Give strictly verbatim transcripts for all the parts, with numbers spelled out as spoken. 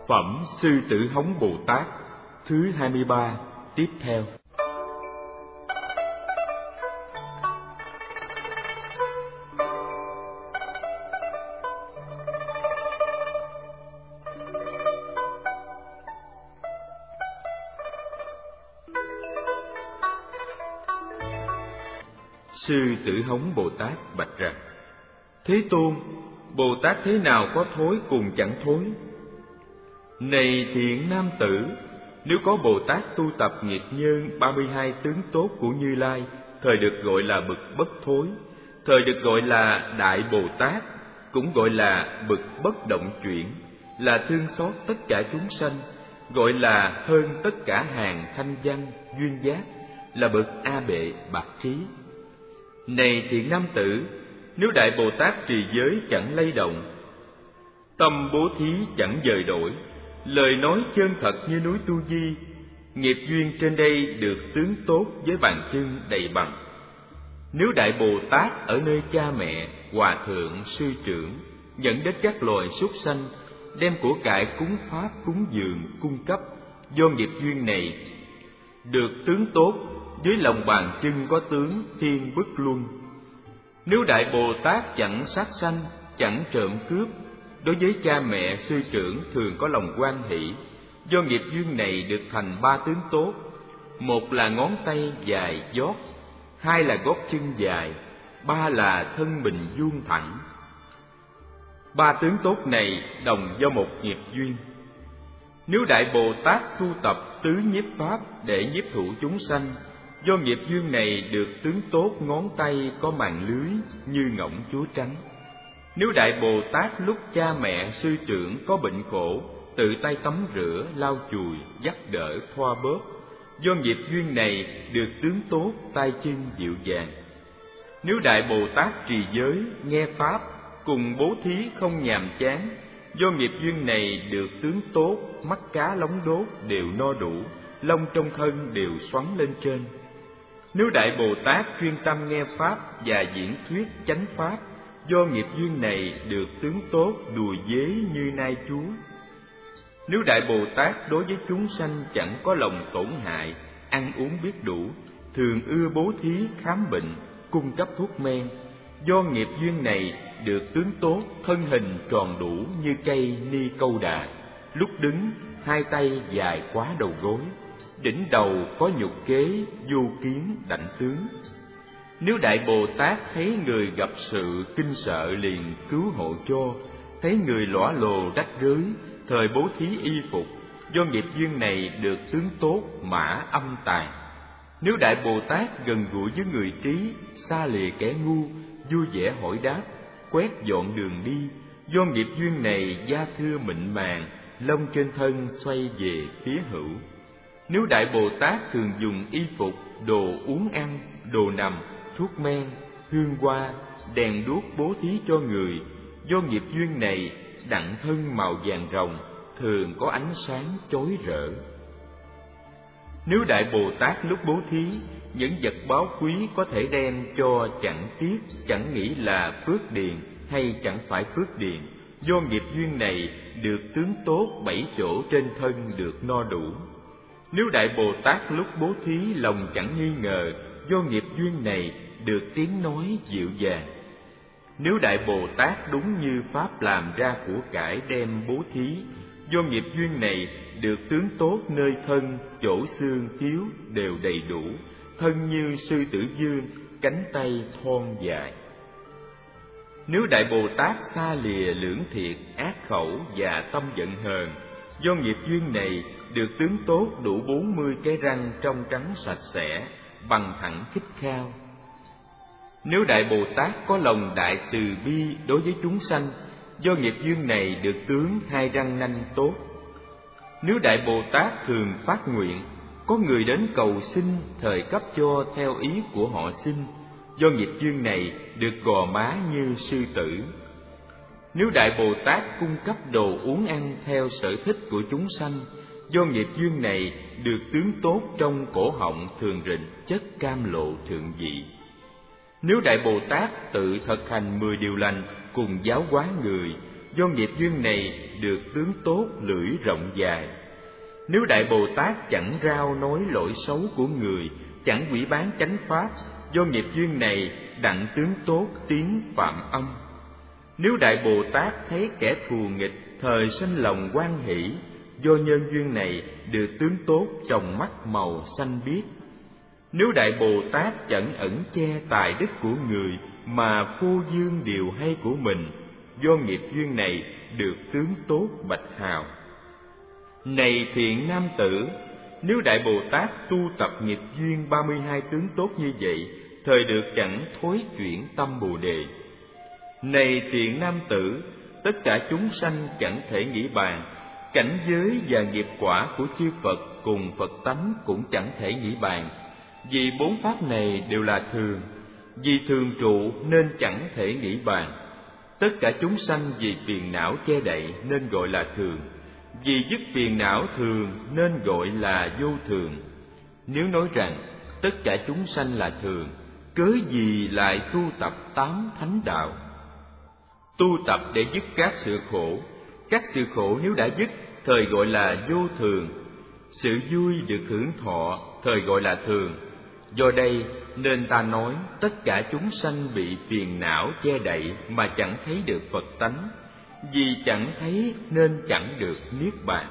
Phẩm Sư Tử Hống Bồ Tát thứ hai mươi ba tiếp theo. Sư Tử Hống Bồ Tát bạch rằng: Thế Tôn, Bồ Tát thế nào có thối cùng chẳng thối? Này thiện nam tử, nếu có Bồ Tát tu tập nghiệp nhân ba mươi hai tướng tốt của Như Lai, thời được gọi là bậc bất thối, thời được gọi là Đại Bồ Tát, cũng gọi là bậc bất động chuyển, là thương xót tất cả chúng sanh, gọi là hơn tất cả hàng thanh văn duyên giác, là bậc A Bệ bạc trí. Này thiện nam tử, nếu Đại Bồ Tát trì giới chẳng lay động, tâm bố thí chẳng dời đổi, lời nói chân thật như núi Tu Di, nghiệp duyên trên đây được tướng tốt với bàn chân đầy bằng. Nếu Đại Bồ Tát ở nơi cha mẹ, hòa thượng, sư trưởng, nhận đến các loài súc sanh, đem của cải cúng pháp cúng dường cung cấp, do nghiệp duyên này được tướng tốt, với lòng bàn chân có tướng thiên bức luân. Nếu Đại Bồ Tát chẳng sát sanh, chẳng trộm cướp, đối với cha mẹ sư trưởng thường có lòng hoan hỷ, do nghiệp duyên này được thành ba tướng tốt: một là ngón tay dài dót, hai là gót chân dài, ba là thân mình vuông thẳng. Ba tướng tốt này đồng do một nghiệp duyên. Nếu Đại Bồ Tát tu tập tứ nhiếp pháp để nhiếp thụ chúng sanh, do nghiệp duyên này được tướng tốt ngón tay có màn lưới như ngỗng chúa trắng. Nếu Đại Bồ Tát lúc cha mẹ sư trưởng có bệnh khổ, tự tay tắm rửa, lau chùi, dắt đỡ, thoa bóp, do nghiệp duyên này được tướng tốt tay chân dịu dàng. Nếu Đại Bồ Tát trì giới, nghe pháp, cùng bố thí không nhàm chán, do nghiệp duyên này được tướng tốt mắt cá lóng đốt đều no đủ, lông trong thân đều xoắn lên trên. Nếu Đại Bồ Tát chuyên tâm nghe pháp và diễn thuyết chánh pháp, do nghiệp duyên này được tướng tốt đùa dế như nai chúa. Nếu Đại Bồ Tát đối với chúng sanh chẳng có lòng tổn hại, ăn uống biết đủ, thường ưa bố thí khám bệnh, cung cấp thuốc men, do nghiệp duyên này được tướng tốt thân hình tròn đủ như cây ni câu đà, lúc đứng hai tay dài quá đầu gối, đỉnh đầu có nhục kế vô kiến đảnh tướng. Nếu Đại Bồ Tát thấy người gặp sự kinh sợ liền cứu hộ cho, thấy người lõa lồ rách rưới, thời bố thí y phục, do nghiệp duyên này được tướng tốt mã âm tàn. Nếu Đại Bồ Tát gần gũi với người trí, xa lìa kẻ ngu, vui vẻ hỏi đáp, quét dọn đường đi, do nghiệp duyên này da thưa mịn màng, lông trên thân xoay về phía hữu. Nếu Đại Bồ Tát thường dùng y phục, đồ uống ăn, đồ nằm, thuốc men, hương hoa, đèn đuốc bố thí cho người, do nghiệp duyên này đặng thân màu vàng rồng, thường có ánh sáng chói rỡ. Nếu Đại Bồ Tát lúc bố thí, những vật báu quý có thể đem cho chẳng tiếc, chẳng nghĩ là phước điền hay chẳng phải phước điền, do nghiệp duyên này được tướng tốt bảy chỗ trên thân được no đủ. Nếu Đại Bồ Tát lúc bố thí lòng chẳng nghi ngờ, do nghiệp duyên này được tiếng nói dịu dàng. Nếu Đại Bồ Tát đúng như pháp làm ra của cải đem bố thí, do nghiệp duyên này được tướng tốt nơi thân, chỗ xương thiếu đều đầy đủ, thân như sư tử vương, cánh tay thon dài. Nếu Đại Bồ Tát xa lìa lưỡng thiệt, ác khẩu và tâm giận hờn, do nghiệp duyên này được tướng tốt đủ bốn mươi cái răng trong trắng sạch sẽ, bằng thẳng khích khao. Nếu Đại Bồ Tát có lòng đại từ bi đối với chúng sanh, do nghiệp duyên này được tướng hai răng nanh tốt. Nếu Đại Bồ Tát thường phát nguyện, có người đến cầu xin, thời cấp cho theo ý của họ xin, do nghiệp duyên này được gò má như sư tử. Nếu Đại Bồ Tát cung cấp đồ uống ăn theo sở thích của chúng sanh, do nghiệp duyên này được tướng tốt trong cổ họng thường rịnh chất cam lộ thượng vị. Nếu Đại Bồ Tát tự thực hành mười điều lành cùng giáo hóa người, do nghiệp duyên này được tướng tốt lưỡi rộng dài. Nếu Đại Bồ Tát chẳng rao nói lỗi xấu của người, chẳng quỷ bán chánh pháp, do nghiệp duyên này đặng tướng tốt tiếng phạm âm. Nếu Đại Bồ Tát thấy kẻ thù nghịch, thời sanh lòng hoan hỷ, do nhân duyên này được tướng tốt tròng mắt màu xanh biếc. Nếu Đại Bồ Tát chẳng ẩn che tài đức của người, mà phô dương điều hay của mình, do nghiệp duyên này được tướng tốt bạch hào. Này thiện nam tử, nếu Đại Bồ Tát tu tập nghiệp duyên ba mươi hai tướng tốt như vậy, thời được chẳng thối chuyển tâm Bồ Đề. Này thiện nam tử, tất cả chúng sanh chẳng thể nghĩ bàn, cảnh giới và nghiệp quả của chư Phật cùng Phật tánh cũng chẳng thể nghĩ bàn, vì bốn pháp này đều là thường, vì thường trụ nên chẳng thể nghĩ bàn. Tất cả chúng sanh vì phiền não che đậy nên gọi là thường, vì dứt phiền não thường nên gọi là vô thường. Nếu nói rằng tất cả chúng sanh là thường, cớ gì lại tu tập tám thánh đạo? Tu tập để dứt các sự khổ, các sự khổ nếu đã dứt, thời gọi là vô thường. Sự vui được hưởng thọ, thời gọi là thường. Do đây nên ta nói tất cả chúng sanh bị phiền não che đậy mà chẳng thấy được Phật tánh, vì chẳng thấy nên chẳng được niết bàn.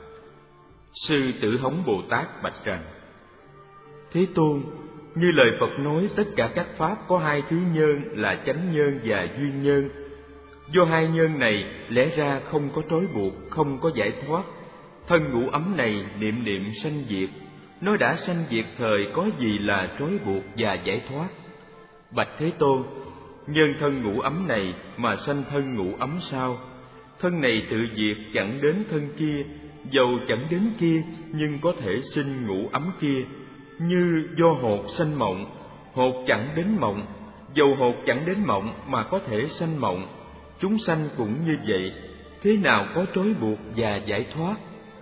Sư Tử Hống Bồ Tát bạch rằng: Thế Tôn, như lời Phật nói, tất cả các pháp có hai thứ nhân là chánh nhân và duyên nhân. Do hai nhân này lẽ ra không có trói buộc, không có giải thoát. Thân ngũ ấm này niệm niệm sanh diệt, nó đã sanh diệt thời có gì là trói buộc và giải thoát? Bạch Thế Tôn, nhân thân ngũ ấm này mà sanh thân ngũ ấm sao? Thân này tự diệt chẳng đến thân kia, dầu chẳng đến kia nhưng có thể sinh ngũ ấm kia. Như do hột sanh mộng, hột chẳng đến mộng, dầu hột chẳng đến mộng mà có thể sanh mộng. Chúng sanh cũng như vậy, thế nào có trói buộc và giải thoát?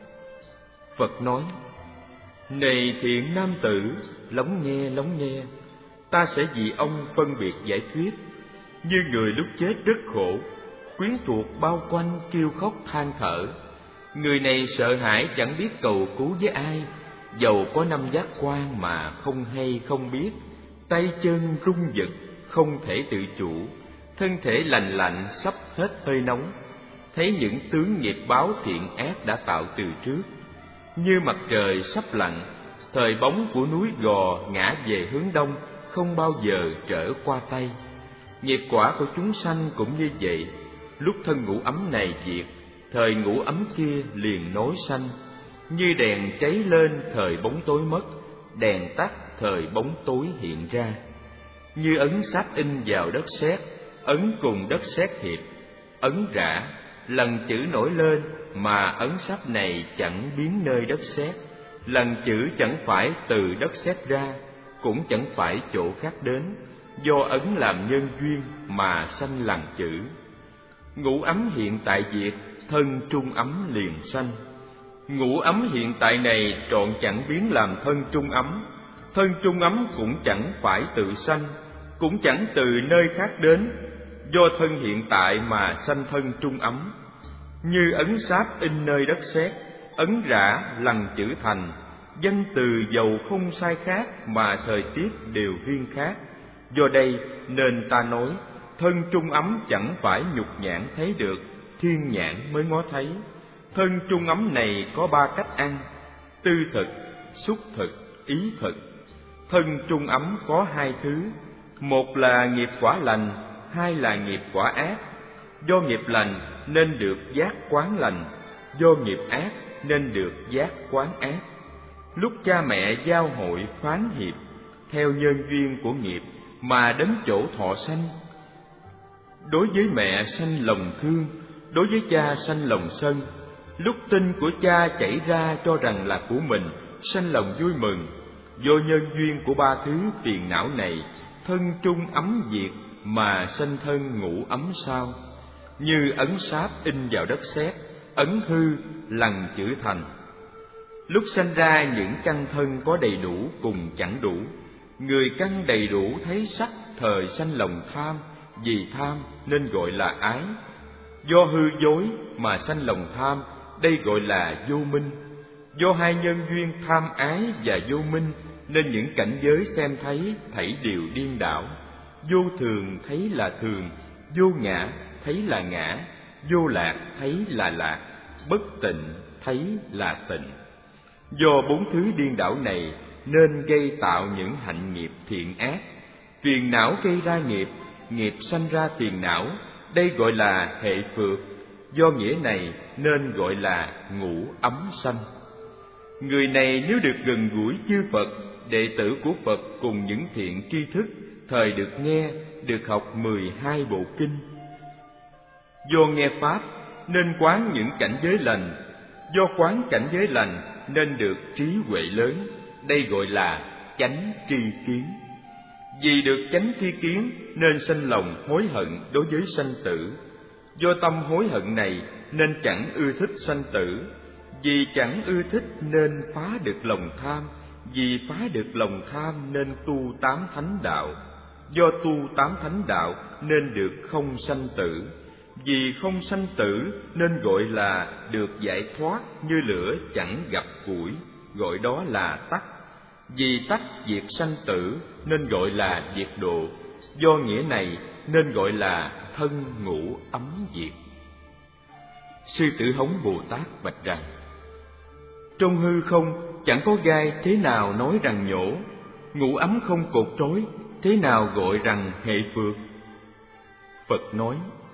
Phật nói: Này thiện nam tử, lắng nghe lắng nghe, ta sẽ vì ông phân biệt giải thuyết. Như người lúc chết rất khổ, quyến thuộc bao quanh kêu khóc than thở. Người này sợ hãi chẳng biết cầu cứu với ai, dầu có năm giác quan mà không hay không biết, tay chân rung giật không thể tự chủ, thân thể lành lạnh sắp hết hơi nóng. Thấy những tướng nghiệp báo thiện ác đã tạo từ trước, như mặt trời sắp lặn, thời bóng của núi Gò ngã về hướng đông, không bao giờ trở qua Tây. Nghiệp quả của chúng sanh cũng như vậy, lúc thân ngũ ấm này diệt, thời ngũ ấm kia liền nối sanh. Như đèn cháy lên thời bóng tối mất, đèn tắt thời bóng tối hiện ra. Như ấn sáp in vào đất sét, ấn cùng đất sét hiệp, ấn rã, lần chữ nổi lên mà ấn sáp này chẳng biến nơi đất sét. Lần chữ chẳng phải từ đất sét ra, cũng chẳng phải chỗ khác đến, do ấn làm nhân duyên mà sanh lần chữ. Ngũ ấm hiện tại diệt, thân trung ấm liền sanh. Ngũ ấm hiện tại này trọn chẳng biến làm thân trung ấm, thân trung ấm cũng chẳng phải tự sanh, cũng chẳng từ nơi khác đến, do thân hiện tại mà sanh thân trung ấm. Như ấn sáp in nơi đất sét, ấn rã lằn chữ thành, danh từ dầu không sai khác mà thời tiết đều riêng khác. Do đây nên ta nói thân trung ấm chẳng phải nhục nhãn thấy được, thiên nhãn mới ngó thấy. Thân trung ấm này có ba cách ăn: tư thực, xúc thực, ý thực. Thân trung ấm có hai thứ: một là nghiệp quả lành, hai là nghiệp quả ác. Do nghiệp lành nên được giác quán lành, do nghiệp ác nên được giác quán ác. Lúc cha mẹ giao hội phán hiệp, theo nhân duyên của nghiệp mà đến chỗ thọ sanh. Đối với mẹ sanh lòng thương, đối với cha sanh lòng sân. Lúc tinh của cha chảy ra cho rằng là của mình, sanh lòng vui mừng. Do nhân duyên của ba thứ phiền não này, thân trung ấm diệt mà sanh thân ngũ ấm sao. Như ấn sáp in vào đất sét, ấn hư lằn chữ thành. Lúc sanh ra những căn thân có đầy đủ cùng chẳng đủ. Người căn đầy đủ thấy sắc, thời sanh lòng tham, vì tham nên gọi là ái. Do hư dối mà sanh lòng tham, đây gọi là vô minh. Do hai nhân duyên tham ái và vô minh, nên những cảnh giới xem thấy thảy đều điên đảo. Vô thường thấy là thường, vô ngã thấy là ngã, vô lạc thấy là lạc, bất tịnh thấy là tịnh. Do bốn thứ điên đảo này nên gây tạo những hạnh nghiệp thiện ác. Phiền não gây ra nghiệp, nghiệp sanh ra phiền não, đây gọi là hệ phược. Do nghĩa này nên gọi là ngũ ấm sanh. Người này nếu được gần gũi chư Phật, đệ tử của Phật cùng những thiện tri thức, thời được nghe, được học mười hai bộ kinh. Do nghe Pháp nên quán những cảnh giới lành, do quán cảnh giới lành nên được trí huệ lớn, đây gọi là chánh tri kiến. Vì được chánh tri kiến nên sanh lòng hối hận đối với sanh tử. Do tâm hối hận này nên chẳng ưa thích sanh tử. Vì chẳng ưa thích nên phá được lòng tham. Vì phá được lòng tham nên tu tám thánh đạo. Do tu tám thánh đạo nên được không sanh tử. Vì không sanh tử nên gọi là được giải thoát như lửa chẳng gặp củi, gọi đó là tắc. Vì tắc diệt sanh tử nên gọi là diệt độ. Do nghĩa này nên gọi là thân ngũ ấm diệt. Sư Tử Hống Bồ Tát bạch rằng: trong hư không chẳng có gai, thế nào nói rằng nhổ? Ngũ ấm không cột trói, thế nào gọi rằng hệ phược? Phật nói: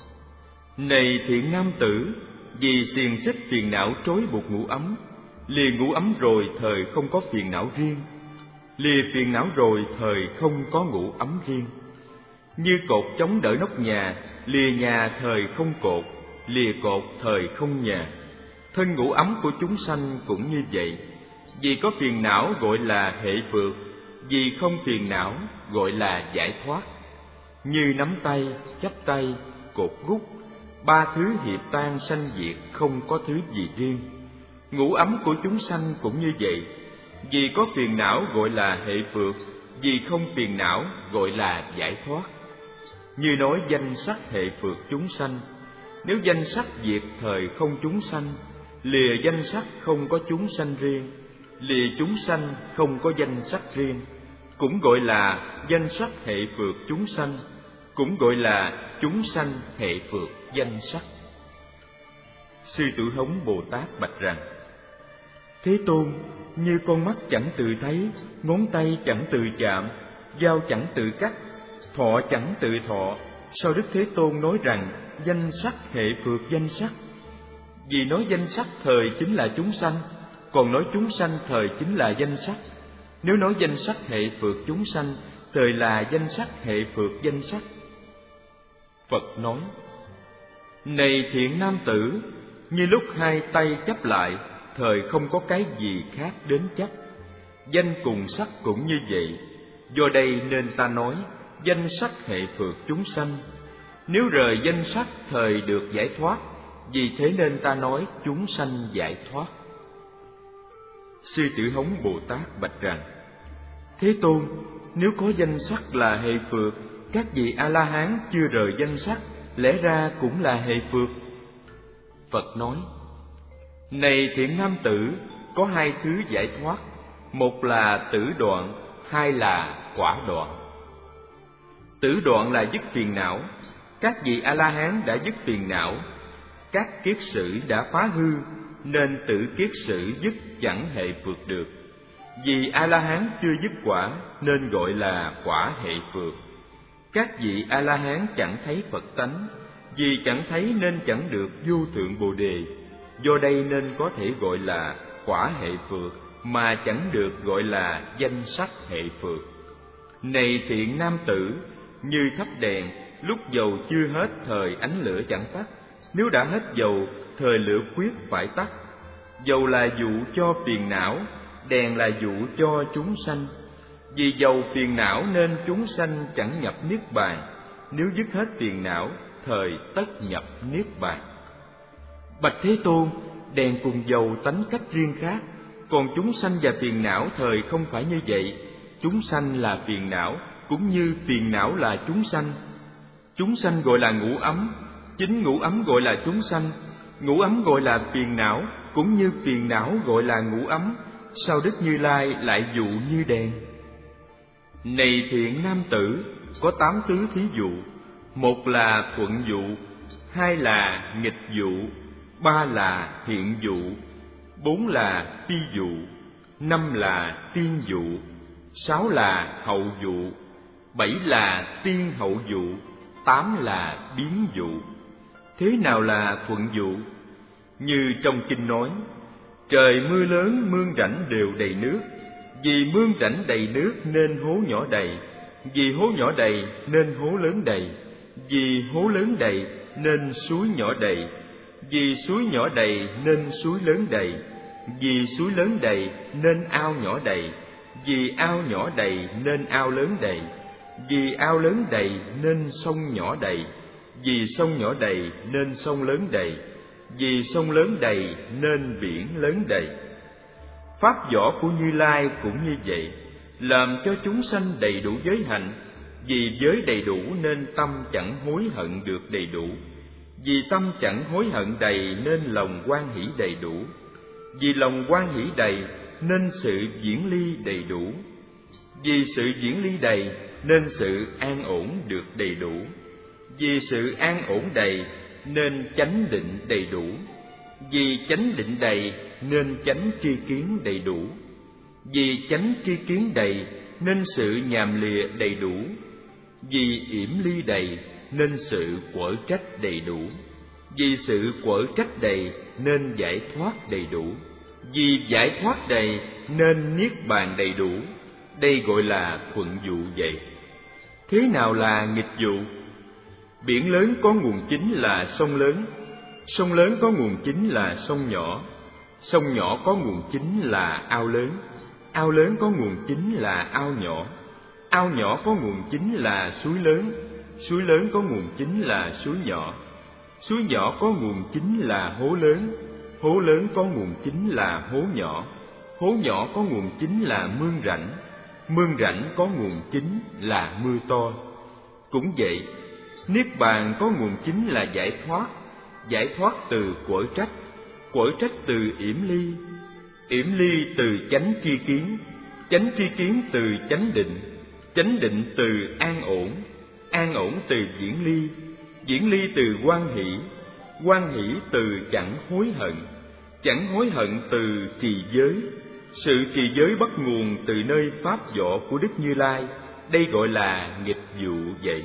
này thiện nam tử, vì xiềng xích phiền não trói buộc ngũ ấm, lìa ngũ ấm rồi thời không có phiền não riêng, lìa phiền não rồi thời không có ngũ ấm riêng. Như cột chống đỡ nóc nhà, lìa nhà thời không cột, lìa cột thời không nhà. Thân ngũ ấm của chúng sanh cũng như vậy. Vì có phiền não gọi là hệ phược, vì không phiền não gọi là giải thoát. Như nắm tay, chắp tay, cột gút, ba thứ hiệp tan sanh diệt, không có thứ gì riêng. Ngũ ấm của chúng sanh cũng như vậy. Vì có phiền não gọi là hệ phược, vì không phiền não gọi là giải thoát. Như nói danh sắc hệ phược chúng sanh, nếu danh sắc diệt thời không chúng sanh, lìa danh sắc không có chúng sanh riêng, lìa chúng sanh không có danh sắc riêng, cũng gọi là danh sắc hệ phược chúng sanh, cũng gọi là chúng sanh hệ phược danh sắc. Sư Tử Hống Bồ Tát bạch rằng: Thế Tôn, như con mắt chẳng tự thấy, ngón tay chẳng tự chạm, dao chẳng tự cắt, thọ chẳng tự thọ, sao Đức Thế Tôn nói rằng danh sắc hệ phược danh sắc? Vì nói danh sắc thời chính là chúng sanh, còn nói chúng sanh thời chính là danh sắc. Nếu nói danh sắc hệ phược chúng sanh, thời là danh sắc hệ phược danh sắc. Phật nói: này thiện nam tử, như lúc hai tay chấp lại, thời không có cái gì khác đến chấp. Danh cùng sắc cũng như vậy. Do đây nên ta nói danh sắc hệ phược chúng sanh. Nếu rời danh sắc thời được giải thoát, vì thế nên ta nói chúng sanh giải thoát. Sư Tử Hống Bồ Tát bạch rằng: Thế Tôn, nếu có danh sắc là hệ phược, các vị A-la-hán chưa rời danh sắc, lẽ ra cũng là hệ phược. Phật nói: này thiện nam tử, có hai thứ giải thoát, một là tử đoạn, hai là quả đoạn. Tử đoạn là dứt phiền não. Các vị A-la-hán đã dứt phiền não. Các kiết sử đã phá hư, nên tử kiết sử dứt chẳng hệ phược được. Vì A-la-hán chưa dứt quả, nên gọi là quả hệ phược. Các vị A-la-hán chẳng thấy Phật tánh, vì chẳng thấy nên chẳng được vô thượng Bồ Đề. Do đây nên có thể gọi là quả hệ phược, mà chẳng được gọi là danh sắc hệ phược. Này thiện nam tử, như thắp đèn, lúc dầu chưa hết thời ánh lửa chẳng tắt. Nếu đã hết dầu, thời lửa quyết phải tắt. Dầu là dụ cho phiền não, đèn là dụ cho chúng sanh. Vì dầu phiền não nên chúng sanh chẳng nhập niết bàn. Nếu dứt hết phiền não, thời tất nhập niết bàn. Bạch Thế Tôn, đèn cùng dầu tánh cách riêng khác, còn chúng sanh và phiền não thời không phải như vậy. Chúng sanh là phiền não, cũng như phiền não là chúng sanh. Chúng sanh gọi là ngũ ấm, Chính ngũ ấm gọi là chúng sanh, ngũ ấm gọi là phiền não, cũng như phiền não gọi là ngũ ấm, sao Đức Như Lai lại dụ như đèn? Này thiện nam tử, có tám thứ thí dụ. Một là thuận dụ, hai là nghịch dụ, ba là hiện dụ, bốn là phi dụ, năm là tiên dụ, sáu là hậu dụ, bảy là tiên hậu dụ, tám là biến dụ. Thế nào là thuận dụ? Như trong kinh nói, trời mưa lớn mương rãnh đều đầy nước, vì mương rãnh đầy nước nên hố nhỏ đầy, vì hố nhỏ đầy nên hố lớn đầy, vì hố lớn đầy nên suối nhỏ đầy, vì suối nhỏ đầy nên suối lớn đầy, vì suối lớn đầy nên ao nhỏ đầy, vì ao nhỏ đầy nên ao lớn đầy, vì ao lớn đầy nên sông nhỏ đầy, vì sông nhỏ đầy nên sông lớn đầy, vì sông lớn đầy nên biển lớn đầy. Pháp võ của Như Lai cũng như vậy, làm cho chúng sanh đầy đủ giới hạnh. Vì giới đầy đủ nên tâm chẳng hối hận được đầy đủ, vì tâm chẳng hối hận đầy nên lòng hoan hỷ đầy đủ, vì lòng hoan hỷ đầy nên sự diễn ly đầy đủ, vì sự diễn ly đầy nên sự an ổn được đầy đủ, vì sự an ổn đầy nên chánh định đầy đủ, vì chánh định đầy nên chánh tri kiến đầy đủ, vì chánh tri kiến đầy nên sự nhàm lìa đầy đủ, vì yểm ly đầy nên sự quở trách đầy đủ, vì sự quở trách đầy nên giải thoát đầy đủ, vì giải thoát đầy nên niết bàn đầy đủ. Đây gọi là thuận dụ vậy. Thế nào là nghịch dụ? Biển lớn có nguồn chính là sông lớn, sông lớn có nguồn chính là sông nhỏ, sông nhỏ có nguồn chính là ao lớn, ao lớn có nguồn chính là ao nhỏ, ao nhỏ có nguồn chính là suối lớn, suối lớn có nguồn chính là suối nhỏ, suối nhỏ có nguồn chính là hố lớn, hố lớn có nguồn chính là hố nhỏ, hố nhỏ có nguồn chính là mương rãnh, mương rãnh có nguồn chính là mưa to. Cũng vậy, niết bàn có nguồn chính là giải thoát, giải thoát từ quở trách, quở trách từ yểm ly, yểm ly từ chánh tri kiến, chánh tri kiến từ chánh định, chánh định từ an ổn, an ổn từ diễn ly, diễn ly từ hoan hỷ, hoan hỷ từ chẳng hối hận, chẳng hối hận từ trì giới. Sự trì giới bắt nguồn từ nơi pháp võ của Đức Như Lai, đây gọi là nghịch dụ vậy.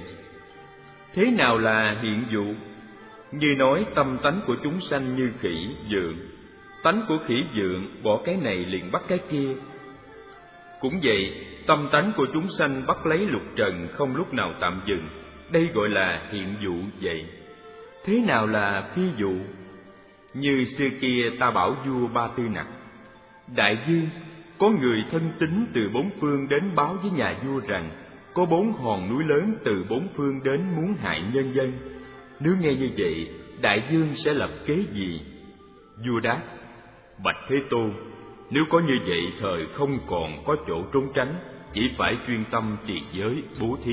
Thế nào là hiện dụ? Như nói tâm tánh của chúng sanh như khỉ, vượn, tánh của khỉ vượn bỏ cái này liền bắt cái kia. Cũng vậy, tâm tánh của chúng sanh bắt lấy lục trần không lúc nào tạm dừng, đây gọi là hiện dụ vậy. Thế nào là phi dụ? Như xưa kia ta bảo vua Ba Tư Nặc, đại vương, có người thân tín từ bốn phương đến báo với nhà vua rằng có bốn hòn núi lớn từ bốn phương đến muốn hại nhân dân. Nếu nghe như vậy, đại vương sẽ lập kế gì? Vua đáp, bạch Thế Tôn, nếu có như vậy thời không còn có chỗ trốn tránh, chỉ phải chuyên tâm trì giới bố thí.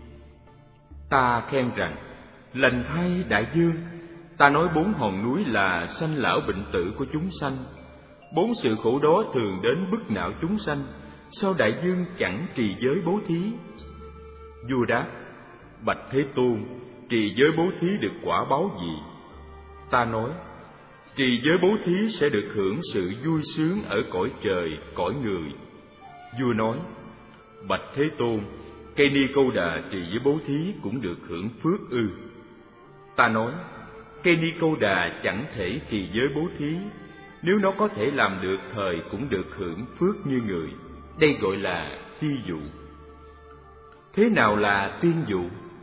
Ta khen rằng, lành thay đại vương, ta nói bốn hòn núi là sanh lão bệnh tử của chúng sanh. Bốn sự khổ đó thường đến bức não chúng sanh, sao đại vương chẳng trì giới bố thí? Vua đáp, bạch Thế Tôn, trì giới bố thí được quả báo gì? Ta nói, trì giới bố thí sẽ được hưởng sự vui sướng ở cõi trời, cõi người. Vua nói, bạch Thế Tôn, cây ni câu đà trì giới bố thí cũng được hưởng phước ư? Ta nói, cây ni câu đà chẳng thể trì giới bố thí, nếu nó có thể làm được thời cũng được hưởng phước như người. Đây gọi là phi dụ. Thế nào là tiên dụ?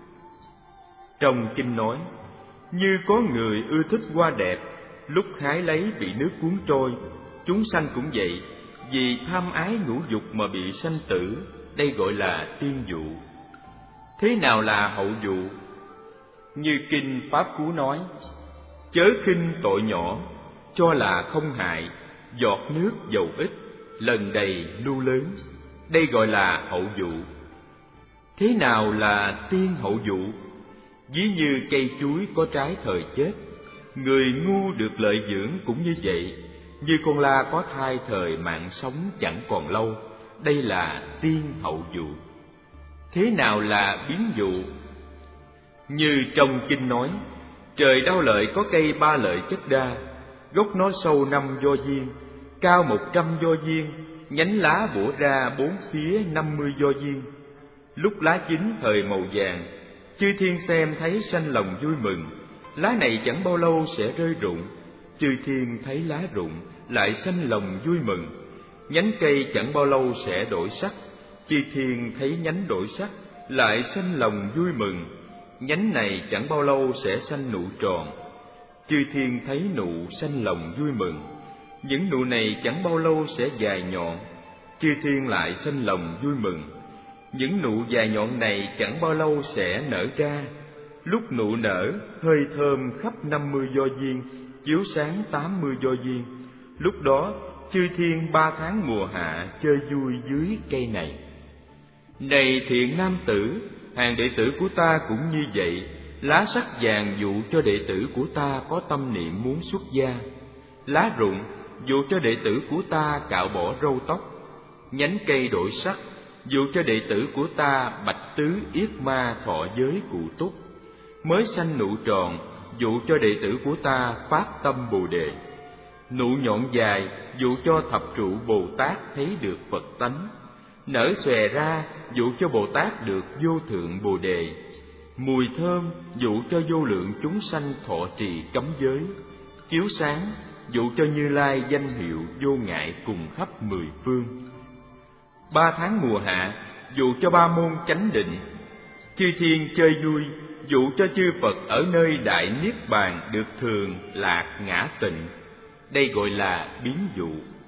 Trong kinh nói, như có người ưa thích hoa đẹp, lúc hái lấy bị nước cuốn trôi, chúng sanh cũng vậy, vì tham ái ngũ dục mà bị sanh tử, đây gọi là tiên dụ. Thế nào là hậu dụ? Như kinh Pháp Cú nói, chớ khinh tội nhỏ, cho là không hại, giọt nước dầu ít, lần đầy lu lớn, đây gọi là hậu dụ. Thế nào là tiên hậu dụ? Ví như cây chuối có trái thời chết, người ngu được lợi dưỡng cũng như vậy. Như con la có thai thời mạng sống chẳng còn lâu, đây là tiên hậu dụ. Thế nào là biến dụ? Như trong kinh nói, trời đao lợi có cây ba lợi chất đa, gốc nó sâu năm do duyên, cao một trăm do duyên, nhánh lá bủa ra bốn phía năm mươi do duyên. Lúc lá chín thời màu vàng, chư thiên xem thấy sanh lòng vui mừng. Lá này chẳng bao lâu sẽ rơi rụng, chư thiên thấy lá rụng lại sanh lòng vui mừng. Nhánh cây chẳng bao lâu sẽ đổi sắc, chư thiên thấy nhánh đổi sắc lại sanh lòng vui mừng. Nhánh này chẳng bao lâu sẽ sanh nụ tròn, chư thiên thấy nụ sanh lòng vui mừng. Những nụ này chẳng bao lâu sẽ dài nhọn, chư thiên lại sanh lòng vui mừng. Những nụ dài nhọn này chẳng bao lâu sẽ nở ra. Lúc nụ nở, hơi thơm khắp năm mươi do duyên, chiếu sáng tám mươi do duyên. Lúc đó, chư thiên ba tháng mùa hạ chơi vui dưới cây này. Này thiện nam tử, hàng đệ tử của ta cũng như vậy. Lá sắc vàng dụ cho đệ tử của ta có tâm niệm muốn xuất gia. Lá rụng dụ cho đệ tử của ta cạo bỏ râu tóc. Nhánh cây đổi sắc dụ cho đệ tử của ta bạch tứ yết ma thọ giới cụ túc. Mới sanh nụ tròn dụ cho đệ tử của ta phát tâm Bồ đề. Nụ nhọn dài dụ cho thập trụ Bồ Tát thấy được Phật tánh. Nở xòe ra dụ cho Bồ Tát được vô thượng Bồ đề. Mùi thơm dụ cho vô lượng chúng sanh thọ trì cấm giới. Chiếu sáng dụ cho Như Lai danh hiệu vô ngại cùng khắp mười phương. Ba tháng mùa hạ dụ cho ba môn chánh định. Chư thiên chơi vui dụ cho chư Phật ở nơi đại niết bàn được thường lạc ngã tịnh. Đây gọi là biến dụ.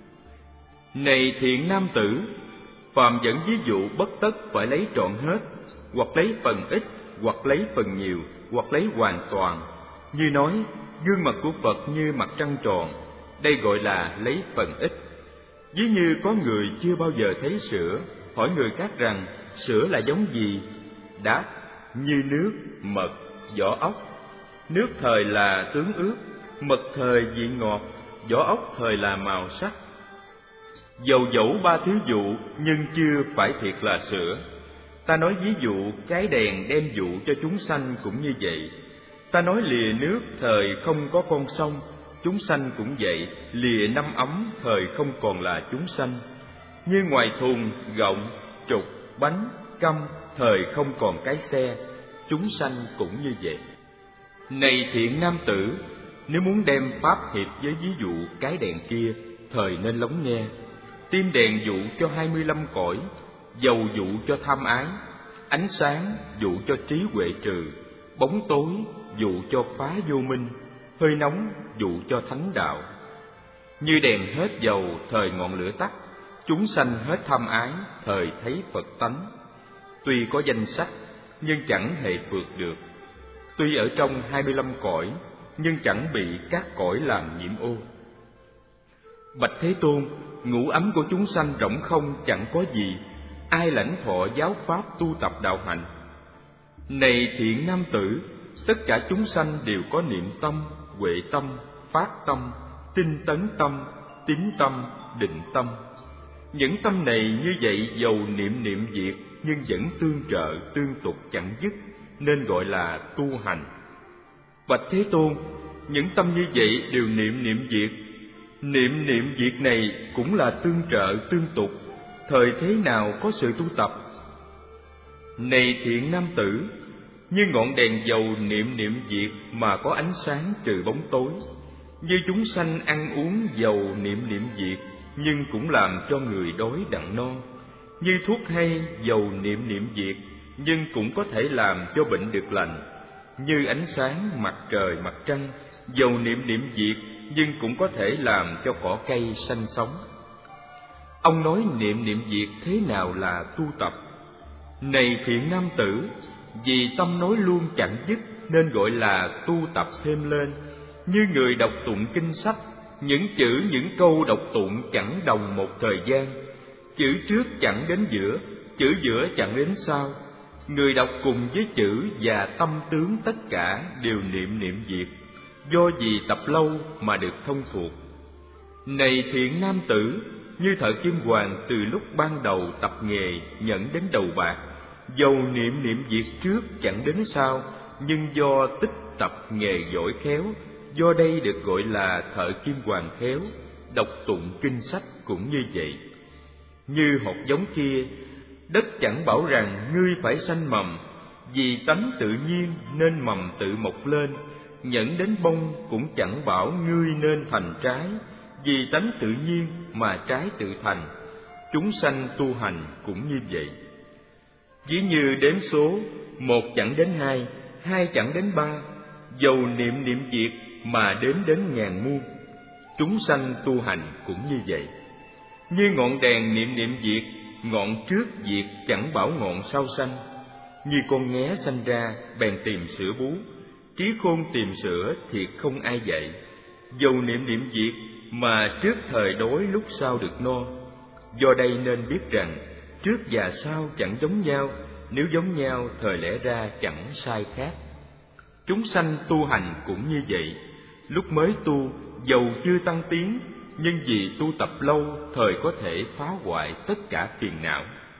Này thiện nam tử, phàm dẫn ví dụ bất tất phải lấy trọn hết, hoặc lấy phần ít, hoặc lấy phần nhiều, hoặc lấy hoàn toàn. Như nói gương mặt của Phật như mặt trăng tròn, đây gọi là lấy phần ít. Ví như có người chưa bao giờ thấy sữa, hỏi người khác rằng sữa là giống gì? Đáp: như nước, mật, vỏ ốc. Nước thời là tướng ướt, mật thời vị ngọt, vỏ ốc thời là màu sắc. Dầu dẫu ba thứ dụ nhưng chưa phải thiệt là sữa. Ta nói ví dụ cái đèn đem dụ cho chúng sanh cũng như vậy. Ta nói lìa nước thời không có con sông, chúng sanh cũng vậy, lìa năm ấm thời không còn là chúng sanh. Như ngoài thùng, gọng, trục, bánh, căm thời không còn cái xe, chúng sanh cũng như vậy. Này thiện nam tử, nếu muốn đem pháp hiệp với ví dụ cái đèn kia, thời nên lắng nghe. Tim đèn dụ cho hai mươi lăm cõi, dầu dụ cho tham ái, ánh sáng dụ cho trí huệ trừ, bóng tối dụ cho phá vô minh, hơi nóng dụ cho thánh đạo. Như đèn hết dầu thời ngọn lửa tắt, chúng sanh hết tham ái thời thấy Phật tánh. Tuy có danh sách nhưng chẳng hề vượt được, tuy ở trong hai mươi lăm cõi nhưng chẳng bị các cõi làm nhiễm ô. Bạch Thế Tôn, ngũ ấm của chúng sanh rỗng không chẳng có gì, ai lãnh thọ giáo pháp tu tập đạo hạnh. Này thiện nam tử, tất cả chúng sanh đều có niệm tâm, huệ tâm, phát tâm, tinh tấn tâm, tín tâm, định tâm. Những tâm này như vậy dầu niệm niệm diệt nhưng vẫn tương trợ tương tục chẳng dứt, nên gọi là tu hành. Bạch Thế Tôn, những tâm như vậy đều niệm niệm diệt. Niệm niệm diệt này cũng là tương trợ tương tục, thời thế nào có sự tu tập? Này thiện nam tử, như ngọn đèn dầu niệm niệm diệt mà có ánh sáng trừ bóng tối. Như chúng sanh ăn uống dầu niệm niệm diệt nhưng cũng làm cho người đói đặng no. Như thuốc hay dầu niệm niệm diệt nhưng cũng có thể làm cho bệnh được lành. Như ánh sáng mặt trời mặt trăng, dầu niệm niệm diệt nhưng cũng có thể làm cho cỏ cây xanh sống. Ông nói niệm niệm diệt thế nào là tu tập? Này thiện nam tử, vì tâm nói luôn chẳng dứt nên gọi là tu tập thêm lên. Như người đọc tụng kinh sách, những chữ những câu đọc tụng chẳng đồng một thời gian. Chữ trước chẳng đến giữa, chữ giữa chẳng đến sau. người đọc cùng với chữ và tâm tướng tất cả đều niệm niệm Việt, do vì tập lâu mà được thông thuộc. Này thiện nam tử, như thợ kim hoàn từ lúc ban đầu tập nghề nhận đến đầu bạc, dầu niệm niệm Việt trước chẳng đến sau, nhưng do tích tập nghề giỏi khéo, do đây được gọi là thợ kim hoàn khéo. Đọc tụng kinh sách cũng như vậy. Như hột giống kia, đất chẳng bảo rằng ngươi phải sanh mầm, vì tánh tự nhiên nên mầm tự mọc lên. Nhẫn đến bông cũng chẳng bảo ngươi nên thành trái, vì tánh tự nhiên mà trái tự thành. Chúng sanh tu hành cũng như vậy. Ví như đếm số, một chẳng đến hai, hai chẳng đến ba, dầu niệm niệm Việt mà đếm đến ngàn muôn. Chúng sanh tu hành cũng như vậy. Như ngọn đèn niệm niệm Việt, ngọn trước Việt chẳng bảo ngọn sau sanh. Như con nghé sanh ra bèn tìm sữa bú, trí khôn tìm sữa thiệt không ai dạy. Dầu niệm niệm Việt mà trước thời đói lúc sau được no. Do đây nên biết rằng trước và sau chẳng giống nhau, nếu giống nhau thời lẽ ra chẳng sai khác. Chúng sanh tu hành cũng như vậy. Lúc mới tu, dầu chưa tăng tiến, nhưng vì tu tập lâu, thời có thể phá hoại tất cả phiền não.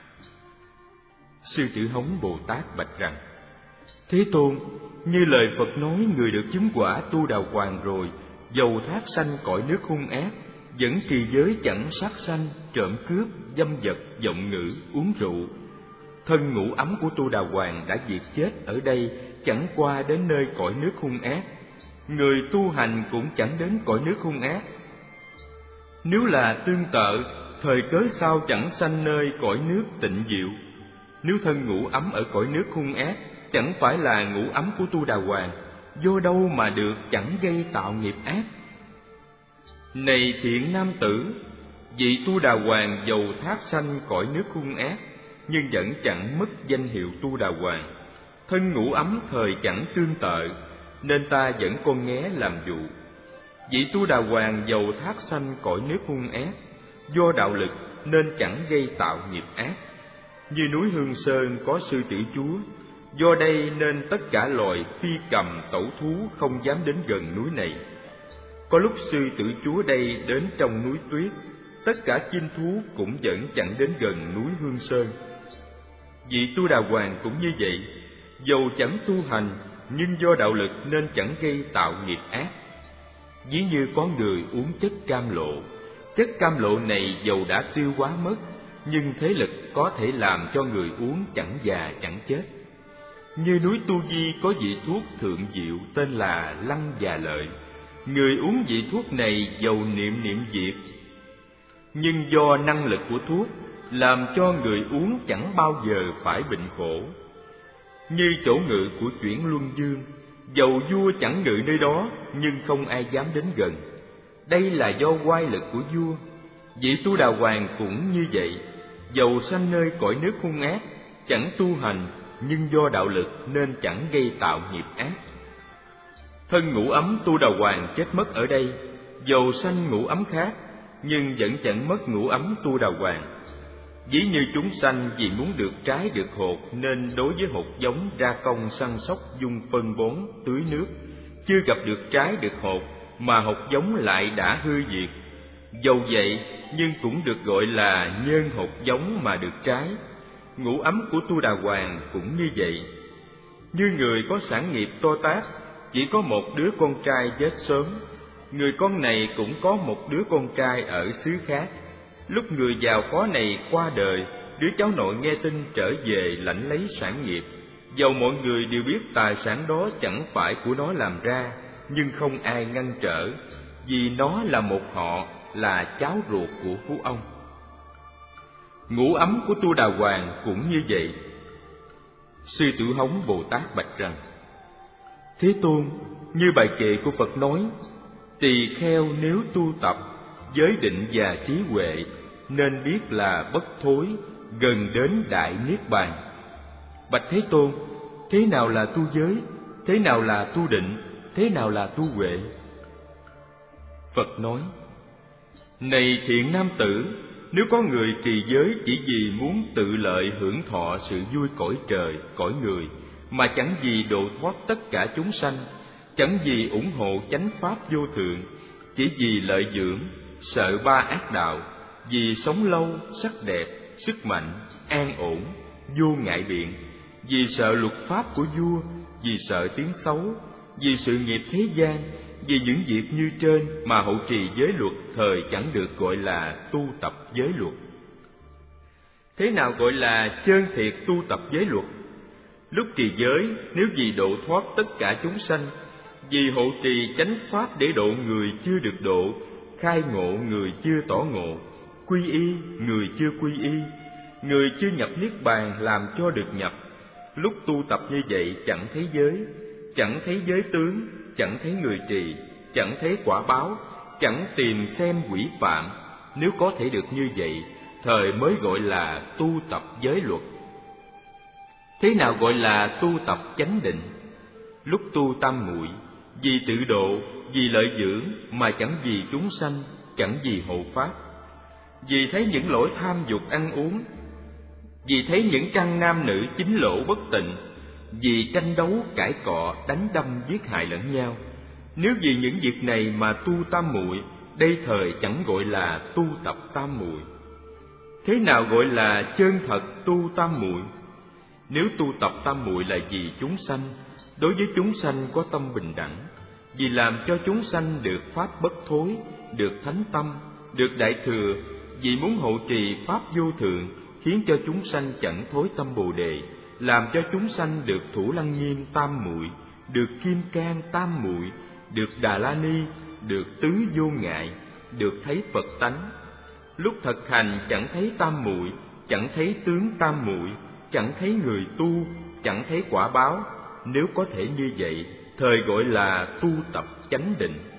Sư Tử Hống Bồ Tát bạch rằng: Thế Tôn, như lời Phật nói, người được chứng quả tu đào hoàng rồi, dầu thác sanh cõi nước hung ác, vẫn trì giới chẳng sát sanh, trộm cướp, dâm vật, vọng ngữ, uống rượu. Thân ngũ ấm của tu đào hoàng đã diệt chết ở đây, chẳng qua đến nơi cõi nước hung ác. Người tu hành cũng chẳng đến cõi nước hung ác. Nếu là tương tự, thời cớ sao chẳng sanh nơi cõi nước tịnh diệu. Nếu thân ngũ ấm ở cõi nước hung ác, chẳng phải là ngũ ấm của tu đà hoàng, do đâu mà được chẳng gây tạo nghiệp ác. Này thiện nam tử, vị tu đà hoàng dầu thác sanh cõi nước hung ác, nhưng vẫn chẳng mất danh hiệu tu đà hoàng. Thân ngũ ấm thời chẳng tương tự, nên ta vẫn con nghé làm dụ. Vị tu đà hoàng dầu thác sanh cõi nước hung ác, do đạo lực nên chẳng gây tạo nghiệp ác. Như núi Hương Sơn có sư tử chúa, do đây nên tất cả loài phi cầm tẩu thú không dám đến gần núi này. Có lúc sư tử chúa đây đến trong núi tuyết, tất cả chim thú cũng vẫn chẳng đến gần núi Hương Sơn. Vị tu đà hoàng cũng như vậy, dầu chẳng tu hành, nhưng do đạo lực nên chẳng gây tạo nghiệp ác. Ví như có người uống chất cam lộ, chất cam lộ này dầu đã tiêu hóa mất, nhưng thế lực có thể làm cho người uống chẳng già chẳng chết. Như núi Tu Di có vị thuốc thượng diệu tên là Lăng Già Lợi, người uống vị thuốc này dầu niệm niệm Việt, nhưng do năng lực của thuốc làm cho người uống chẳng bao giờ phải bệnh khổ. Như chỗ ngự của chuyển Luân Dương, dầu vua chẳng ngự nơi đó, nhưng không ai dám đến gần. Đây là do oai lực của vua. Vị tu đà hoàng cũng như vậy, dầu sanh nơi cõi nước hung ác, chẳng tu hành, nhưng do đạo lực nên chẳng gây tạo nghiệp ác. Thân ngũ ấm tu đà hoàng chết mất ở đây, dầu sanh ngũ ấm khác, nhưng vẫn chẳng mất ngũ ấm tu đà hoàng. Ví như chúng sanh vì muốn được trái được hột, nên đối với hột giống ra công săn sóc dung phân bón tưới nước, chưa gặp được trái được hột mà hột giống lại đã hư diệt. Dầu vậy nhưng cũng được gọi là nhân hột giống mà được trái. Ngũ ấm của tu đà hoàng cũng như vậy. Như người có sản nghiệp to tát, chỉ có một đứa con trai chết sớm, người con này cũng có một đứa con trai ở xứ khác. Lúc người giàu có này qua đời, đứa cháu nội nghe tin trở về lãnh lấy sản nghiệp. Dầu mọi người đều biết tài sản đó chẳng phải của nó làm ra, nhưng không ai ngăn trở, vì nó là một họ, là cháu ruột của phú ông. Ngũ ấm của tu đà hoàng cũng như vậy. Sư Tử Hống Bồ Tát bạch rằng: Thế Tôn, như bài kệ của Phật nói, tỳ kheo nếu tu tập giới định và trí huệ, nên biết là bất thối, gần đến đại niết bàn. Bạch Thế Tôn, thế nào là tu giới? Thế nào là tu định? Thế nào là tu huệ? Phật nói: Này thiện nam tử, Nếu có người trì giới chỉ vì muốn tự lợi hưởng thọ sự vui cõi trời, cõi người, mà chẳng vì độ thoát tất cả chúng sanh, chẳng vì ủng hộ chánh pháp vô thượng, chỉ vì lợi dưỡng, sợ ba ác đạo, vì sống lâu, sắc đẹp, sức mạnh, an ổn, vô ngại biện, vì sợ luật pháp của vua, vì sợ tiếng xấu, vì sự nghiệp thế gian, vì những việc như trên mà hậu trì giới luật thời chẳng được gọi là tu tập giới luật. Thế nào gọi là chân thiệt tu tập giới luật? Lúc trì giới, nếu vì độ thoát tất cả chúng sanh, vì hộ trì chánh pháp để độ người chưa được độ, khai ngộ người chưa tỏ ngộ, quy y người chưa quy y, người chưa nhập niết bàn làm cho được nhập. Lúc tu tập như vậy chẳng thấy giới, chẳng thấy giới tướng, chẳng thấy người trì, chẳng thấy quả báo, chẳng tìm xem quỷ phạm. Nếu có thể được như vậy, thời mới gọi là tu tập giới luật. Thế nào gọi là tu tập chánh định? Lúc tu tam muội, vì tự độ, vì lợi dưỡng, mà chẳng vì chúng sanh, chẳng vì hộ pháp. Vì thấy những lỗi tham dục ăn uống, vì thấy những căn nam nữ chính lỗ bất tịnh, vì tranh đấu cãi cọ đánh đâm giết hại lẫn nhau. Nếu vì những việc này mà tu tam muội, đây thời chẳng gọi là tu tập tam muội. Thế nào gọi là chân thật tu tam muội? Nếu tu tập tam muội là vì chúng sanh, đối với chúng sanh có tâm bình đẳng, vì làm cho chúng sanh được pháp bất thối, được thánh tâm, được đại thừa, vì muốn hộ trì pháp vô thượng, khiến cho chúng sanh chẳng thối tâm Bồ đề, làm cho chúng sanh được Thủ Lăng Nghiêm tam muội, được Kim Cang tam muội, được Đà La Ni, được tứ vô ngại, được thấy Phật tánh. Lúc thực hành chẳng thấy tam muội, chẳng thấy tướng tam muội, chẳng thấy người tu, chẳng thấy quả báo. Nếu có thể như vậy, thời gọi là tu tập chánh định.